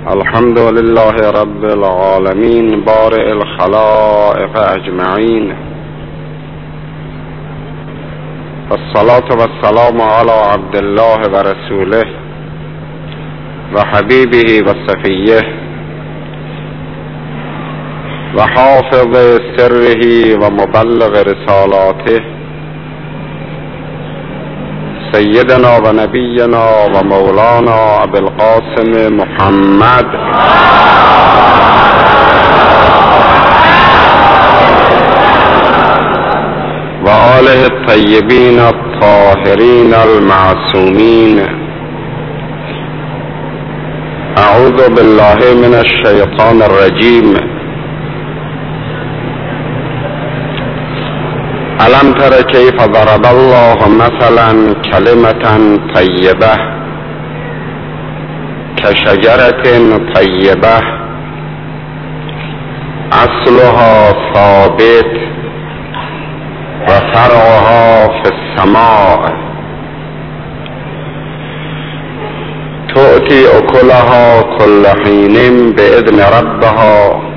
الحمد لله رب العالمين بارئ الخلائق اجمعین، والصلاة والسلام على عبد الله ورسوله وحبيبه وصفيه وحافظ سره ومبلغ رسالاته سيدنا ونبينا ومولانا ابي القاسم محمد وآله الطيبين الطاهرين المعصومين. اعوذ بالله من الشيطان الرجيم. ألم تر كيف ضرب الله مثلا كلمة طيبة كشجرة طيبة أصلها ثابت وفرعها في السماء تؤتي أكلها كل حين بإذن ربها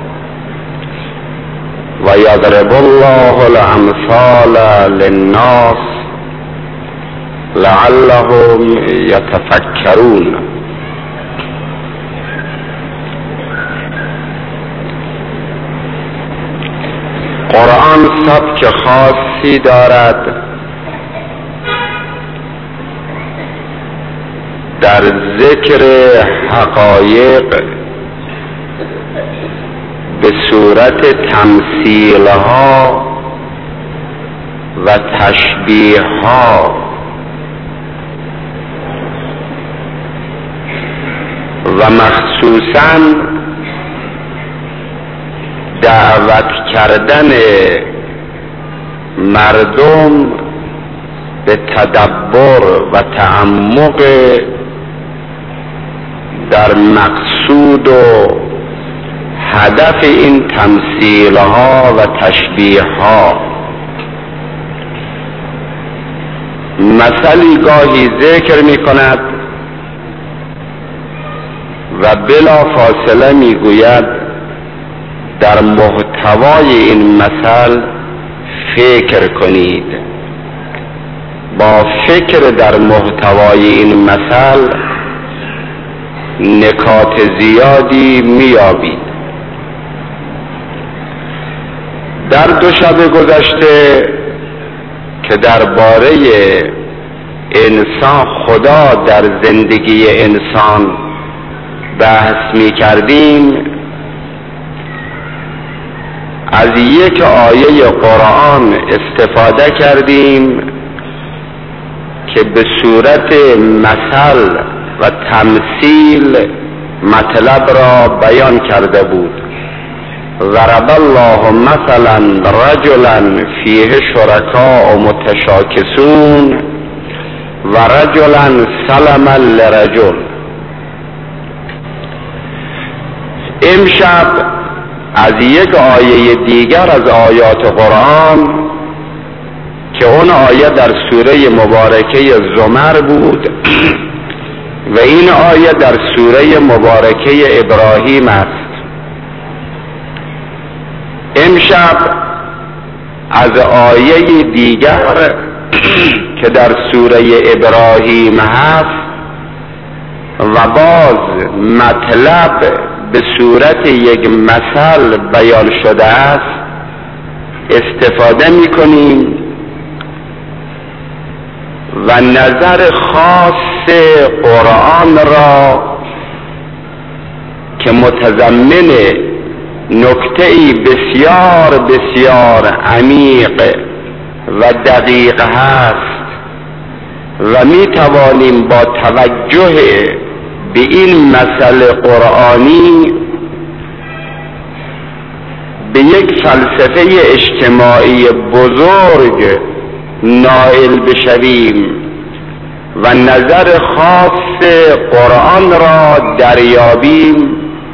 ويضرب الله الأمثال للناس لعلهم يتفكرون. قرآن سبک خاصی دارد در ذکر حقایق به صورت تمثیلها و تشبیهها و مخصوصاً دعوت کردن مردم به تدبر و تعمق در مقصود و هدف این تمثیلها و تشبیهها. مثلی گاهی ذکر می کند و بلا فاصله می گوید در محتوای این مثل فکر کنید. با فکر در محتوای این مثل نکات زیادی میابید. در دو شب گذشته که درباره انسان، خدا در زندگی انسان بحث می کردیم، از یک آیه قرآن استفاده کردیم که به صورت مثل و تمثیل مطلب را بیان کرده بود. ضرب الله مثلا رجلا فیه شرکاء متشاکسون و رجلا سلما لرجل. امشب از یک آیه دیگر از آیات قرآن که اون آیه در سوره مبارکه زمر بود و این آیه در سوره مبارکه ابراهیم است، امشب از آیه دیگر که در سوره ابراهیم هست و باز مطلب به صورت یک مثل بیان شده است استفاده می کنیم و نظر خاص قرآن را که متضمن نکته‌ای بسیار بسیار عمیق و دقیق هست و می توانیم با توجه به این مسئله قرآنی به یک فلسفه اجتماعی بزرگ نائل بشویم و نظر خاص قرآن را دریابیم.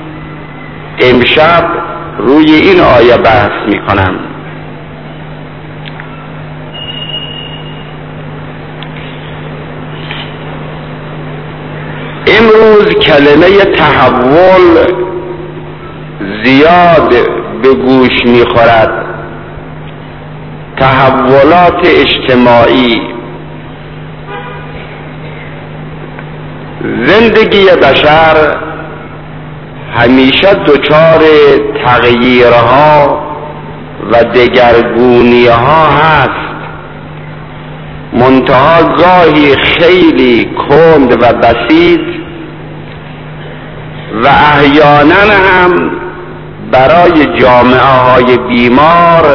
امشب روی این آیه بحث می کنم. امروز کلمه تحول زیاد به گوش میخورد. تحولات اجتماعی، زندگی بشر همیشه دچار تغییرها و دگرگونیها هست، منتها گاهی خیلی کند و بسیط و احیانا هم برای جامعه های بیمار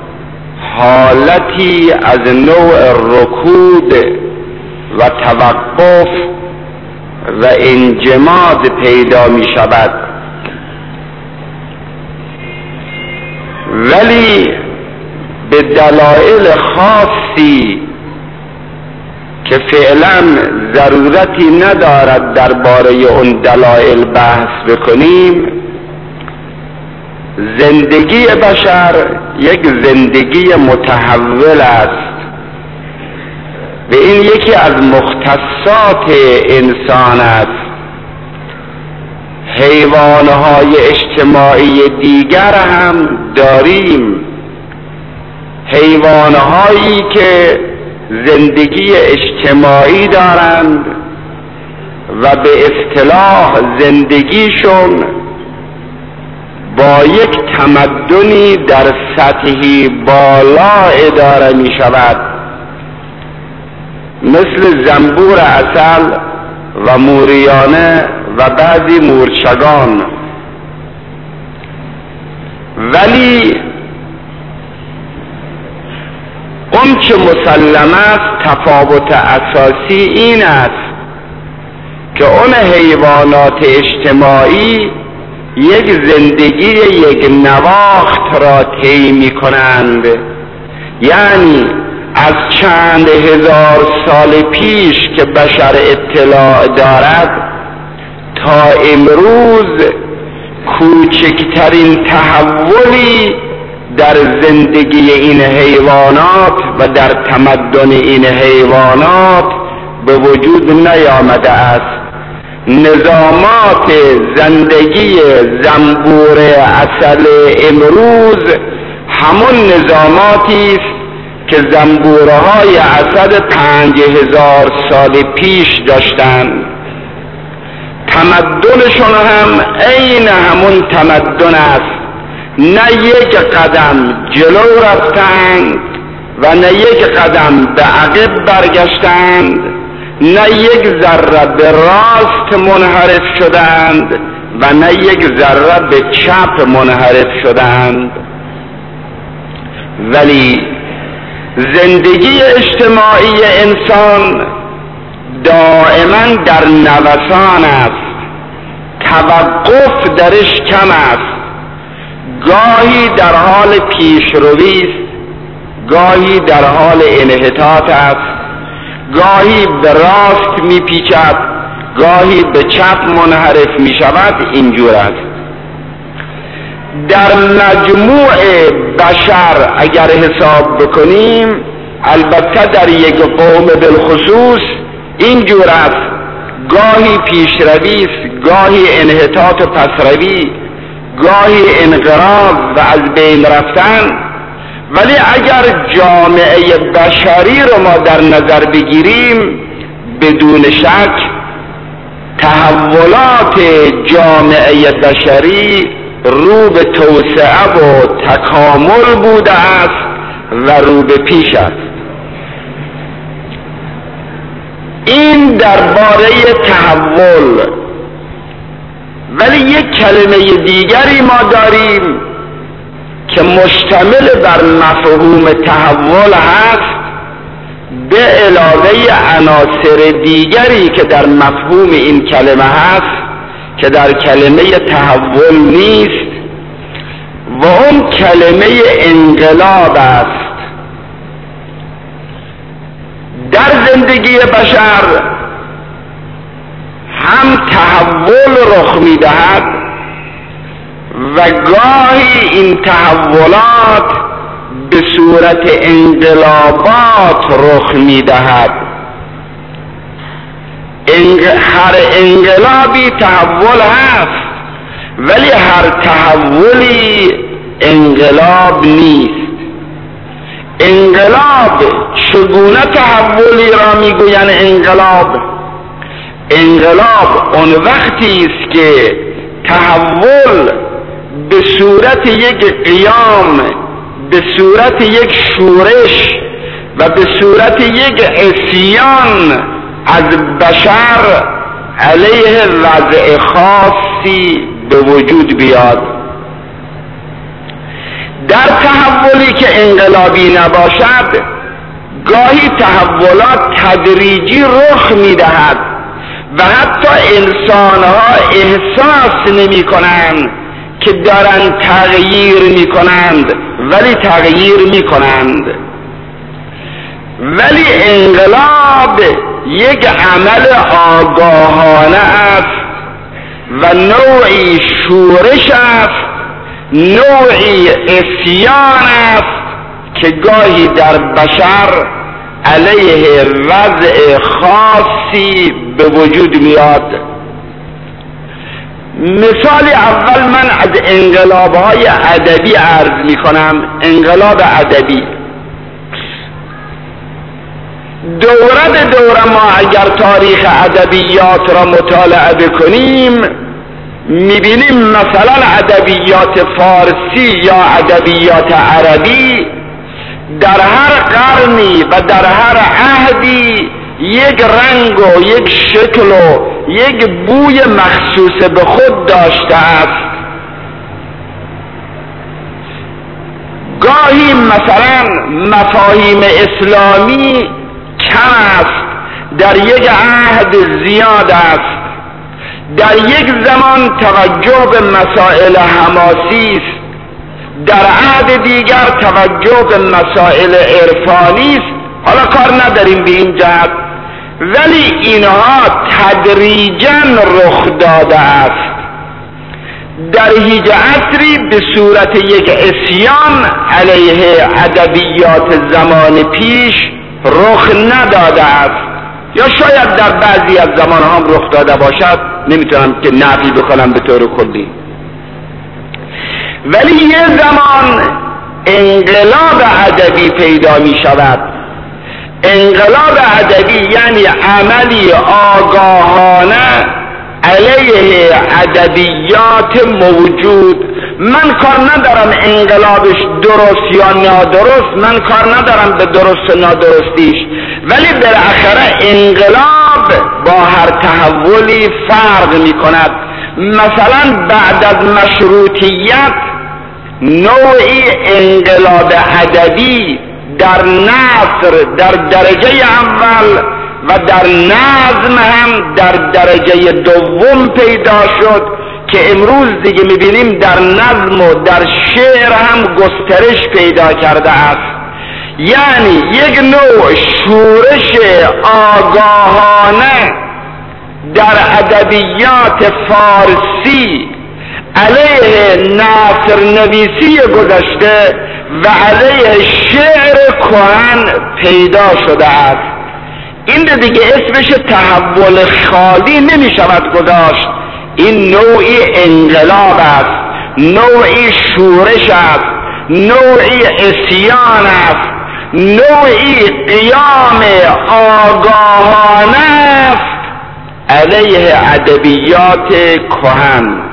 حالتی از نوع رکود و توقف و انجماد پیدا می شود. ولی به دلایل خاصی که فعلا ضرورتی ندارد درباره اون دلایل بحث بکنیم، زندگی بشر یک زندگی متحول است و این یکی از مختصات انسان است. حیوانهای اجتماعی دیگر هم داریم، حیوانهایی که زندگی اجتماعی دارند و به اصطلاح زندگیشون با یک تمدنی در سطحی بالا اداره می شود، مثل زنبور عسل و موریانه و بعضی مورچگان. ولی اون که مسلم است، تفاوت اساسی این است که اون حیوانات اجتماعی یک زندگی یک نواخت را طی می کنند، یعنی از چند هزار سال پیش که بشر اطلاع دارد تا امروز کوچکترین تحولی در زندگی این حیوانات و در تمدن این حیوانات به وجود نیامده است. نظامات زندگی زنبور عسل امروز همون نظاماتی است که زنبورهای عسل 5000 سال پیش داشتند. تمدنشون هم عین همون تمدن است، نه یک قدم جلو رفتند و نه یک قدم به عقب برگشتند، نه یک ذره به راست منحرف شدند و نه یک ذره به چپ منحرف شدند. ولی زندگی اجتماعی انسان دائما در نوسان است، توقف درش کم است، گاهی در حال پیشروی است، گاهی در حال انحطاط است، گاهی به راست میپیچد، گاهی به چپ منحرف میشود. اینجور است. در مجموع بشر اگر حساب بکنیم، البته در یک قوم بالخصوص اینجور است، گاهی پیشروی است، گاهی انحطاط و پسروی، گاهی انقراض و از بین رفتن. ولی اگر جامعه بشری رو ما در نظر بگیریم، بدون شک تحولات جامعه بشری رو به توسعه و تکامل بوده است و رو به پیش است. این درباره تحول. ولی یک کلمه دیگری ما داریم که مشتمل بر مفهوم تحول هست، به علاوه عناصر دیگری که در مفهوم این کلمه هست که در کلمه تحول نیست، و اون کلمه انقلاب است. در زندگی بشر هم تحول رخ می‌دهد و گاهی این تحولات به صورت انقلابات رخ می‌دهد. هر انقلابی تحول هست، ولی هر تحولی انقلاب نیست. انقلاب چگونه تحولی را میگویند؟ انقلاب اون وقتی است که تحول به صورت یک قیام، به صورت یک شورش و به صورت یک عصیان از بشر علیه وضع خاصی به وجود بیاد. در تحولی که انقلابی نباشد، گاهی تحولات تدریجی رخ میدهد و حتی انسانها احساس نمی کنند که دارند تغییر می کنند، ولی تغییر می کنند. ولی انقلاب یک عمل آگاهانه است و نوعی شورش است، نوعی عصیان است که گاهی در بشر علیه وضع خاصی به وجود میاد. مثال اول من از انقلاب‌های ادبی عرض میکنم. انقلاب ادبی دوره ما اگر تاریخ ادبیات را مطالعه بکنیم، میبینیم مثلا ادبیات فارسی یا ادبیات عربی در هر قرنی و در هر عهدی یک رنگ و یک شکل و یک بوی مخصوص به خود داشته است. گاهی مثلا مفاهیم اسلامی کم است، در یک عهد زیاد است، در یک زمان توجه به مسائل حماسی است، در عهد دیگر توجه به مسائل عرفانی است. حالا کار نداریم به این جهت، ولی اینها تدریجاً رخ داده است. در هیچ عصری به صورت یک عصیان علیه ادبیات زمان پیش رخ نداده است، یا شاید در بعضی از زمان هم رخ داده باشد، نمیتونم که نفی بکنم به طور کلی. ولی یه زمان انقلاب ادبی پیدا می شود. انقلاب ادبی یعنی عملی آگاهانه علیه ادبیات موجود. من کار ندارم انقلابش درست یا نادرست، من کار ندارم به درست و نادرستیش، ولی بالاخره انقلاب با هر تحولی فرق می کند. مثلا بعد از مشروطیت نوعی انقلاب ادبی در نثر در درجه اول و در نظم هم در درجه دوم پیدا شد که امروز دیگه میبینیم در نظم و در شعر هم گسترش پیدا کرده است. یعنی یک نوع شورش آگاهانه در ادبیات فارسی علیه نثر نویسی گذشته و علیه شعر کهن پیدا شده است. این دیگه اسمش تحول خالی نمی شود گذاشت. این نوعی انقلاب است، نوعی شورش است، نوعی عصیان است، نوعی قیام آگاهانه است علیه ادبیات کهن.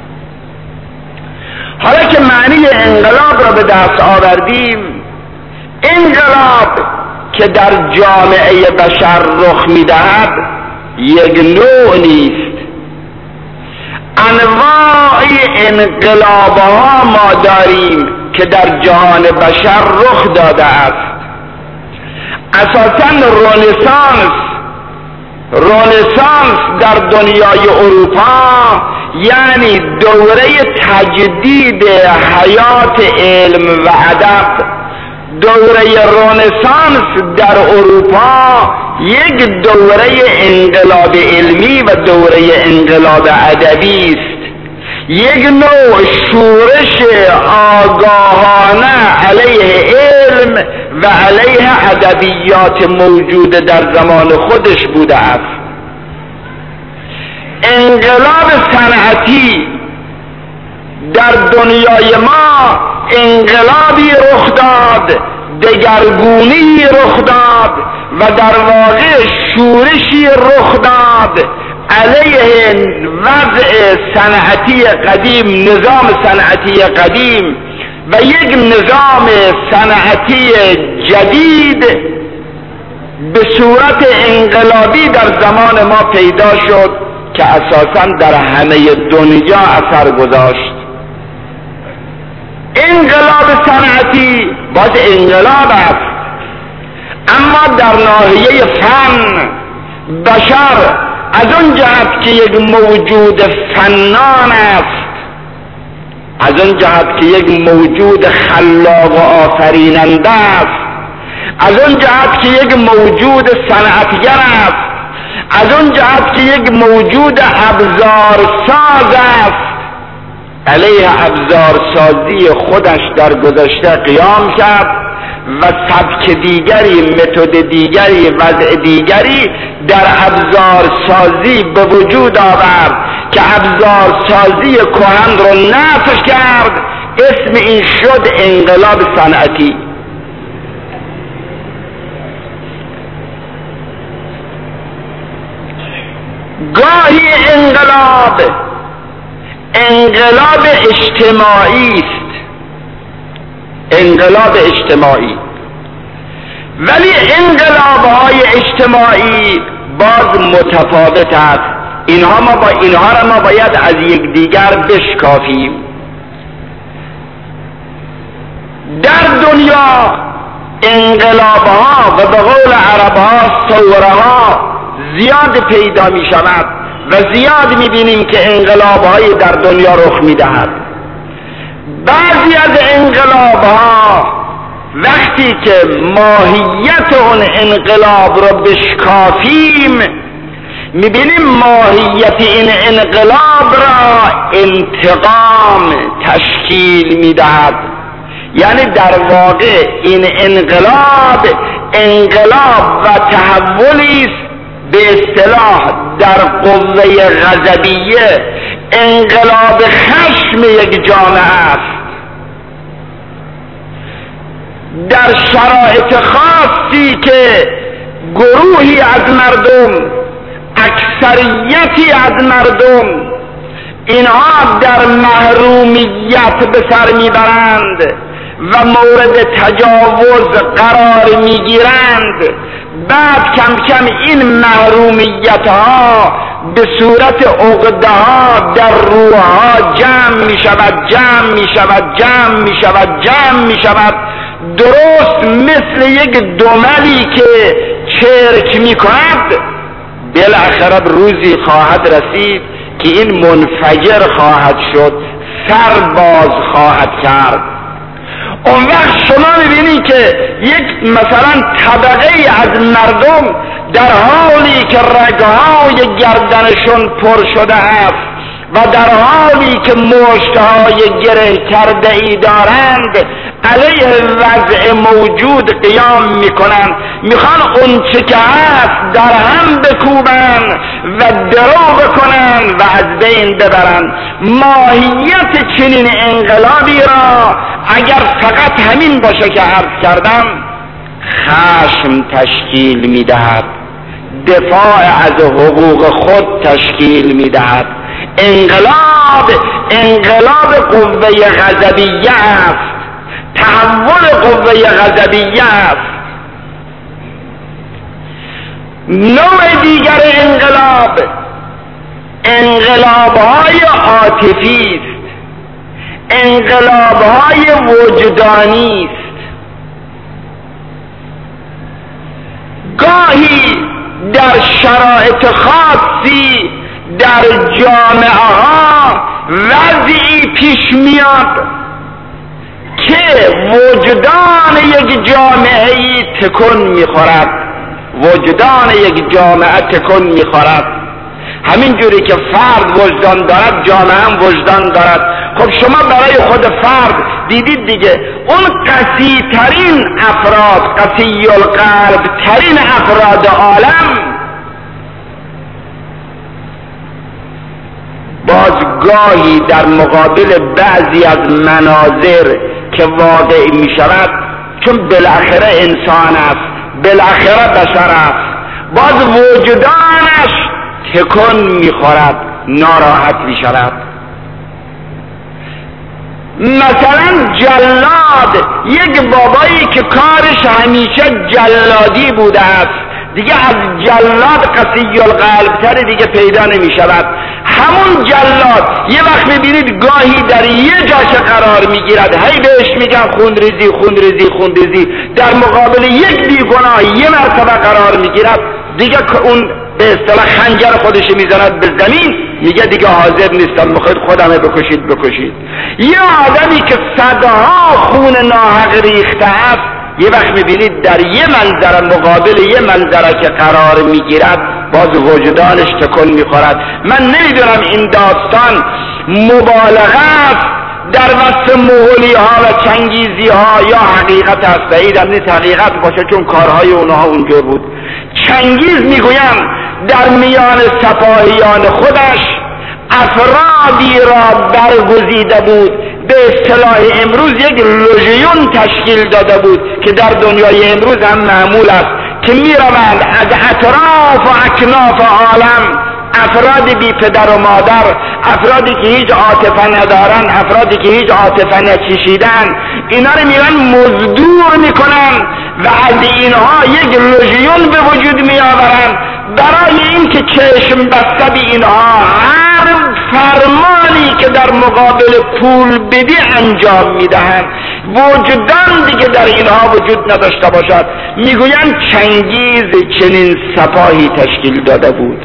حالا که معنی انقلاب را به دست آوردیم، انقلاب که در جامعه بشر رخ می‌دهد یک نوع نیست. انواعی انقلاب‌ها ما داریم که در جهان بشر رخ داده است. اساساً رنسانس در دنیای اروپا یعنی دوره تجدید حیات علم و ادب. دوره رنسانس در اروپا یک دوره انقلاب علمی و دوره انقلاب ادبی است. یک نوع شورش آگاهانه علیه علم و علیه ادبیات موجود در زمان خودش بوده است. انقلاب صنعتی در دنیای ما انقلابی رخ داد، دگرگونی رخ داد و در واقع شورشی رخ داد علیه وضع صنعتی قدیم، نظام صنعتی قدیم و یک نظام صنعتی جدید به صورت انقلابی در زمان ما پیدا شد که اساساً در همه دنیا اثر گذاشت. انقلاب صنعتی باز انقلاب است، اما در ناحیه فن بشر از اون جهت که یک موجود فنان است، از اون جهت که یک موجود خلاق و آفریننده است، از اون جهت که یک موجود صنعتگر است، از اون جهت که یک موجود ابزارساز است، علیه ابزارسازی خودش در گذشته قیام کرد و سبک دیگری، متد دیگری، وضع دیگری در ابزارسازی به وجود آورد که ابزارسازی کهن رو نفی کرد. اسم این شد انقلاب صنعتی. گاهی انقلاب اجتماعی است، انقلاب اجتماعی، ولی انقلاب‌های اجتماعی باز متفاوت است. اینها را ما باید از یکدیگر بشکافیم. در دنیا انقلاب‌ها و به قول عرب‌ها ثوره‌ها زیاد پیدا می شود و زیاد می بینیم که انقلاب‌های در دنیا رخ می دهد. بعضی از انقلاب‌ها وقتی که ماهیت اون انقلاب رو بشکافیم می بینیم ماهیت این انقلاب را انتقام تشکیل می دهد. یعنی در واقع این انقلاب و تحولی است به اصطلاح در قوه غضبیه، انقلاب خشم یک جامعه است. در شرایط خاصی که گروهی از مردم، اکثریتی از مردم، اینها در محرومیت به سر میبرند و مورد تجاوز قرار میگیرند، بعد کم کم این محرومیت ها به صورت عقده ها در روحها جمع می شود، درست مثل یک دملی که چرک می کند. بالاخره روزی خواهد رسید که این منفجر خواهد شد، سر باز خواهد کرد. اون وقت شما میبینی که یک مثلا طبقه از مردم در حالی که رگهای گردنشون پر شده است و در حالی که مشتهای گره کرده ای دارند علیه وضع موجود قیام میکنند، میخوان اون چه که هست در هم بکوبن و درو بکنن و از بین ببرن. ماهیت چنین انقلابی را اگر فقط همین باشه که عرض کردم، خشم تشکیل میدهد، دفاع از حقوق خود تشکیل میدهد. انقلاب قوه غضبیه است، تحول قوه غضبیه است. نوع دیگر انقلاب‌های عاطفی است، انقلاب‌های وجدانی است. گاهی در شرایط خاصی در جامعه ها وضعی پیش میاد که وجدان یک جامعه تکون میخورد، وجدان یک جامعه تکون میخورد. همین جوری که فرد وجدان دارد، جامعه هم وجدان دارد. خب شما برای خود فرد دیدید دیگه، اون قسی ترین افراد، قسی القلب ترین افراد عالم بازگاهی در مقابل بعضی از مناظر که واقع می شود، چون بالاخره انسان است، بالاخره بشر است، باز وجدانش تکون می خورد، ناراحت می شود. مثلا جلاد، یک بابایی که کارش همیشه جلادی بوده است، دیگه از جلاد قسی القلب تر دیگه پیدا نمی شود. همون جلاد یه وقت میبینید گاهی در یه جاشه قرار میگیرد، هی بهش میگن خونریزی خونریزی خونریزی، در مقابل یک بیگناه یه مرتبه قرار میگیرد، دیگه اون به اصطلاح خنجر خودش میزند به زمین، میگه دیگه حاضر نیستم، بخواید خودمه بکشید بکشید. یه آدمی که صدها خون ناحق ریخته است، یه وقت میبینید در یه منظر مقابل یه منظره که قرار میگیرد، باز وجدانش تکون میخورد. من نمیدونم این داستان مبالغه است در وصف مغولی ها و چنگیزی ها یا حقیقت است. بعیدم نیست حقیقت باشه، چون کارهای اونها اونجور بود. چنگیز میگویم در میان سپاهیان خودش افرادی را برگزیده بود، به اصطلاح امروز یک لژیون تشکیل داده بود که در دنیای امروز هم معمول است، که میروند از اطراف و اکناف عالم افراد بی پدر و مادر، افرادی که هیچ عاطفه ندارن، افرادی که هیچ عاطفه نچشیدن، اینا رو میرن مزدور میکنن و از اینها یک لژیون به وجود میآورن برای اینکه چشم بسته به اینها هر فرمانی که در مقابل پول بدی انجام میدهند. وجدان دیگه در اینها وجود نداشته باشد. میگویند چنگیز چنین سپاهی تشکیل داده بود.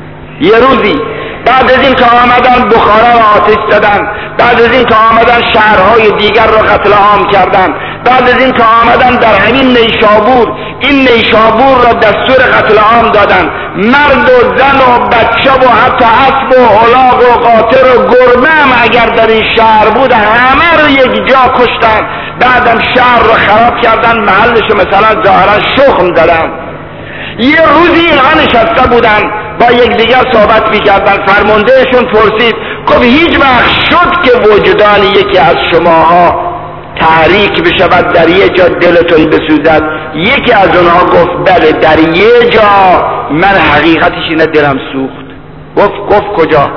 یه روزی بعد از این که آمدن بخارا را آتش زدن، بعد از این که آمدن شهرهای دیگر را قتل عام کردن، بعد از این که آمدن در همین نیشابور، این نیشابور را دستور قتل عام دادن، مرد و زن و بچه و حتی اسب و الاغ و قاطر و گربه هم اگر در این شهر بود همه رو یک جا کشتن. بعدم شهر رو خراب کردن، محلش مثلا ظاهرا شخم زدن. یه روزی اینها نشسته بودن با یکدیگر صحبت میکردن، فرماندهشون پرسید خب هیچ وقت شد که وجدان یکی از شماها تحریک بشود، در یه جا دلتون بسوزد؟ یکی از اونها گفت بله، در یه جا من حقیقتش اینه دلم سوخت. گفت کجا؟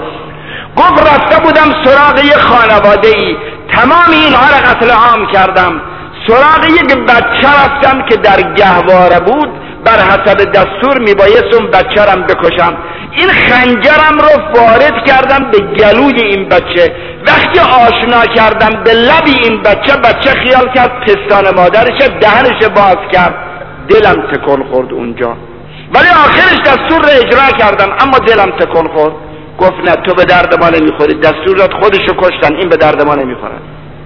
گفت رفته بودم سراغ یه خانواده ای، تمام اینها را قتل عام کردم، سراغ یک بچه رفتم که در گهواره بود، بر حسب دستور میبایست اون بچه رم بکشم، این خنجرم رو وارد کردم به گلوی این بچه، وقتی آشنا کردم به لبی این بچه خیال کرد پستان مادرشه، دهنش باز کرد، دلم تکون خورد اونجا، ولی آخرش دستور رو اجرا کردم اما دلم تکون خورد. گفت نه تو به درد ما نمیخوری، دستور داد خودشو کشتن، این به درد ما نمیخورد.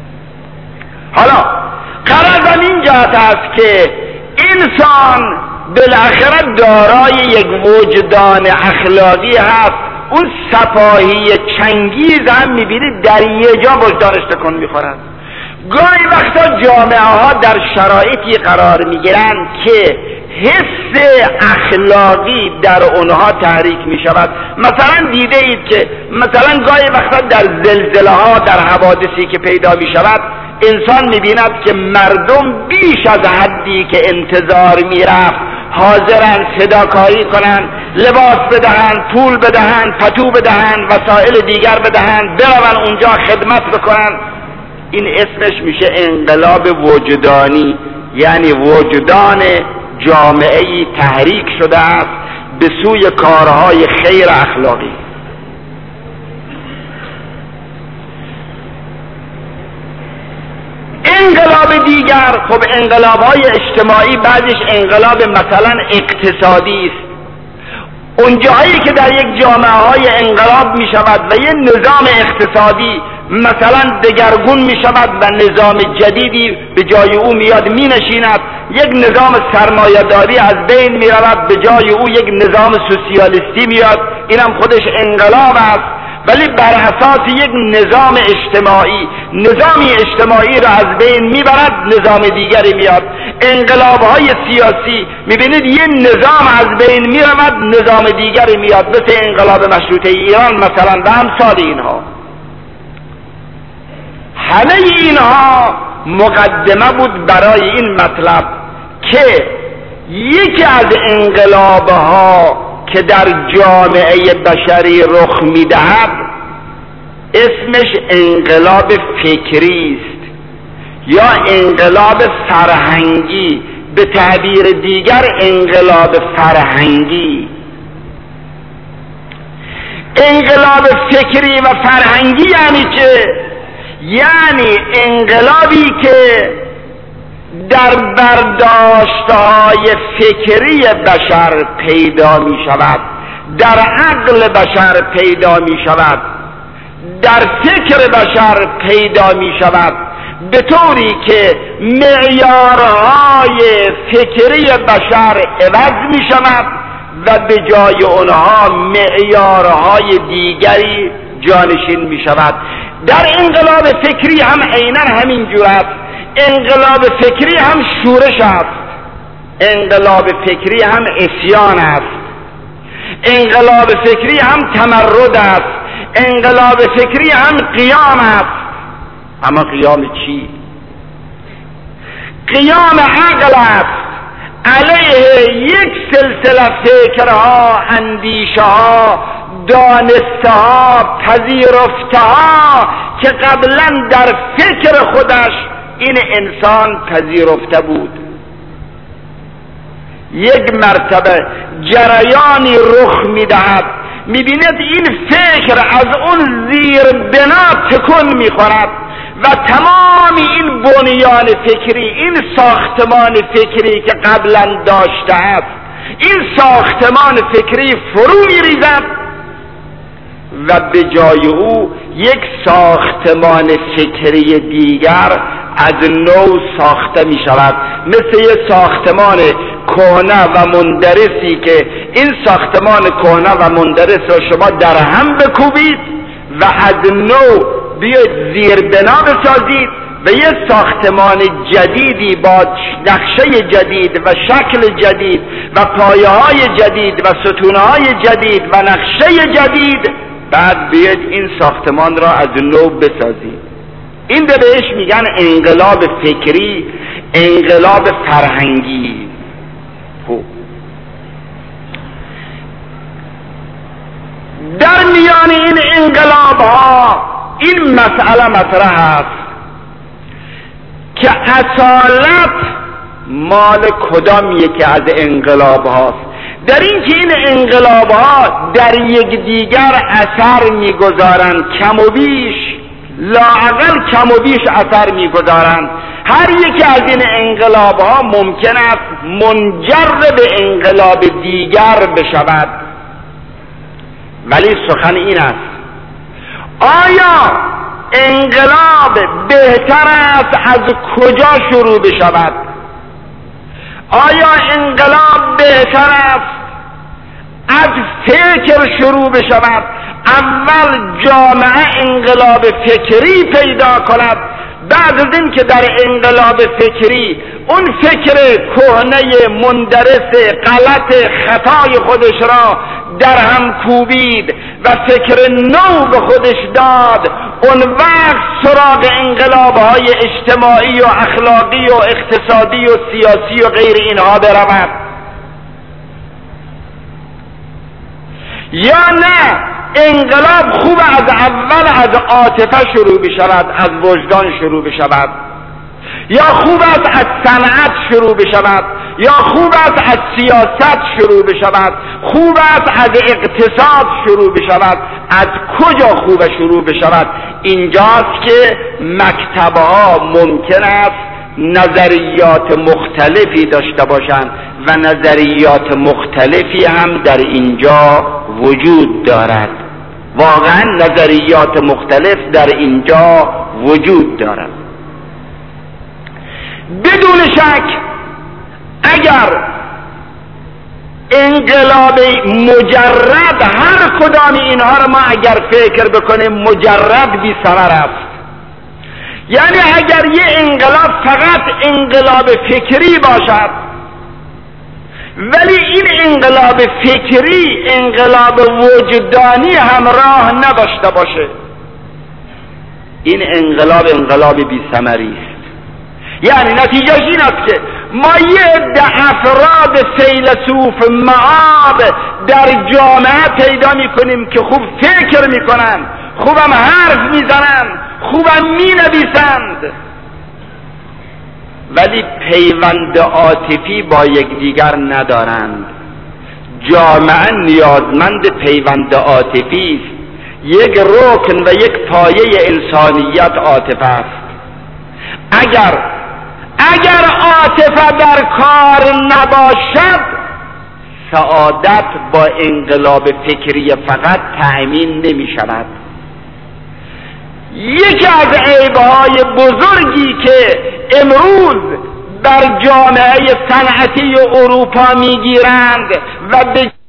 حالا غرضم این جهت است که انسان بالاخره دارای یک وجدان اخلاقی هست. اون سپاهی چنگیز هم میبینید در یه جا وجدانش تکون میخورد. گاهی وقتا جامعه ها در شرایطی قرار میگیرند که حس اخلاقی در اونها تحریک میشود. مثلا دیده اید که مثلا گاهی وقتا در زلزله ها، در حوادثی که پیدا میشود، انسان میبیند که مردم بیش از حدی که انتظار میرفت حاضرن صداکاری کنن، لباس بدهن، پول بدهن، پتو بدهن، وسایل دیگر بدهن، برون اونجا خدمت بکنن. این اسمش میشه انقلاب وجدانی، یعنی وجدان جامعه‌ای تحریک شده است به سوی کارهای خیر اخلاقی. انقلاب دیگر، خب انقلاب‌های اجتماعی بعدش انقلاب مثلا اقتصادی است. اونجایی که در یک جامعه‌های انقلاب می شود و یه نظام اقتصادی مثلا دگرگون می شود و نظام جدیدی به جای او میاد می نشیند، یک نظام سرمایه‌داری از بین می رود، به جای او یک نظام سوسیالیستی میاد، اینم خودش انقلاب است، ولی بر اساس یک نظام اجتماعی، نظامی اجتماعی را از بین میبرد، نظام دیگری میاد. انقلاب‌های سیاسی میبینید یه نظام از بین میرود، نظام دیگری میاد، مثل انقلاب مشروطه ایران مثلا و امثال اینها. همه اینها مقدمه بود برای این مطلب که یکی از انقلاب‌ها که در جامعه بشری رخ میدهد اسمش انقلاب فکری است یا انقلاب فرهنگی، به تعبیر دیگر انقلاب فرهنگی. انقلاب فکری و فرهنگی یعنی چه؟ یعنی انقلابی که در برداشت‌های فکری بشر پیدا می شود، در عقل بشر پیدا می شود، در فکر بشر پیدا می شود، به طوری که معیارهای فکری بشر عوض می شود و به جای آنها معیارهای دیگری جانشین می شود. در انقلاب فکری هم عیناً همین جور است. انقلاب فکری هم شورش است، انقلاب فکری هم عصیان است، انقلاب فکری هم تمرد است، انقلاب فکری هم قیام است. اما قیام چی؟ قیام عقل است علیه یک سلسله فکرها، اندیشه ها، دانسته ها، پذیرفته ها که قبلا در فکر خودش این انسان پذیرفته بود. یک مرتبه جریانی رخ میدهد، میبیند این فکر از اون زیر بنا تکون میخورد و تمام این بنیان فکری، این ساختمان فکری که قبلا داشته است، این ساختمان فکری فرو میریزد و به جای او یک ساختمان فکری دیگر از نو ساخته می شود، مثل یک ساختمان کهنه و مندرسی که این ساختمان کهنه و مندرس را شما در هم بکوبید و از نو بیاید زیر بنا بسازید و یک ساختمان جدیدی با نقشه جدید و شکل جدید و پایه های جدید و ستون های جدید و نقشه جدید، بعد بیاید این ساختمان را از نو بسازید. این به بهش میگن انقلاب فکری، انقلاب فرهنگی. در میان این انقلاب ها این مسئله مطرح است که اصالت مال کدام یکی از انقلاب هاست، در این که این انقلاب ها در یکدیگر اثر میگذارند، کم و بیش، لااقل کم و بیش اثر میگذارند. هر یکی از این انقلاب ها ممکن است منجر به انقلاب دیگر بشود، ولی سخن این است آیا انقلاب بهتر است از کجا شروع بشود؟ آیا انقلاب بهتر است از فکر شروع بشود، اول جامعه انقلاب فکری پیدا کند، بعد از این که در انقلاب فکری اون فکر کهنه مندرس غلط خطای خودش را در هم کوبید و فکر نو به خودش داد، اون وقت سراغ انقلاب‌های اجتماعی و اخلاقی و اقتصادی و سیاسی و غیر اینها برود؟ یا نه انقلاب خوب از اول از عاطفه شروع بشود، از وجدان شروع بشود، یا خوب است از صنعت شروع بشود، یا خوب است از سیاست شروع بشود، خوب است از اقتصاد شروع بشود؟ از کجا خوب شروع بشود؟ اینجاست که مکتبها ممکن است نظریات مختلفی داشته باشند و نظریات مختلفی هم در اینجا وجود دارد. واقعا نظریات مختلف در اینجا وجود دارد. بدون شک اگر انقلاب مجرد، هر کدام اینها رو ما اگر فکر بکنیم مجرد بی ثمر است، یعنی اگر یه انقلاب فقط انقلاب فکری باشد، ولی این انقلاب فکری انقلاب وجدانی همراه نداشته باشه، این انقلاب بی ثمری است. یعنی نتیجهش این است که ما یه عده افراد فیلسوف معاب در جامعه پیدا میکنیم که خوب فکر میکنن، خوبم حرف میزنن، خوبم مینویسند، ولی پیوند عاطفی با یکدیگر ندارند. جامعه نیازمند پیوند عاطفی است. یک رکن و یک پایه انسانیت عاطفه است. اگر عاطفه در کار نباشد، سعادت با انقلاب فکری فقط تأمین نمی شود. یکی از عیبهای بزرگی که امروز در جامعه صنعتی اروپا میگیرند و به